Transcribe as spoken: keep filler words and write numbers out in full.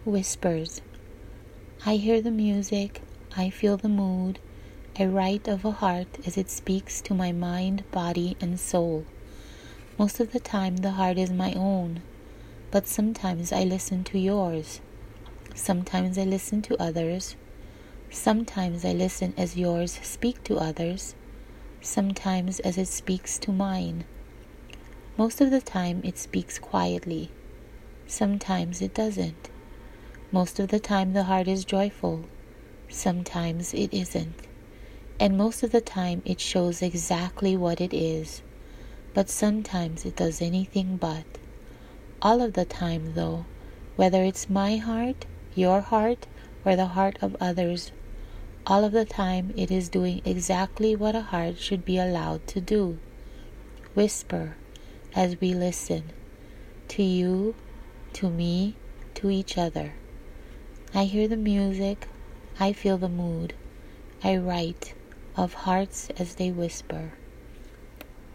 Whispers. I hear the music, I feel the mood, I write of a heart as it speaks to my mind, body, and soul. Most of the time the heart is my own, but sometimes I listen to yours. Sometimes I listen to others. Sometimes I listen as yours speak to others. Sometimes as it speaks to mine. Most of the time it speaks quietly. Sometimes it doesn't. Most of the time the heart is joyful. Sometimes it isn't. And most of the time it shows exactly what it is. But sometimes it does anything but. All of the time though, whether it's my heart, your heart, or the heart of others, all of the time it is doing exactly what a heart should be allowed to do. Whisper as we listen. To you, to me, to each other. I hear the music, I feel the mood. I write of hearts as they whisper.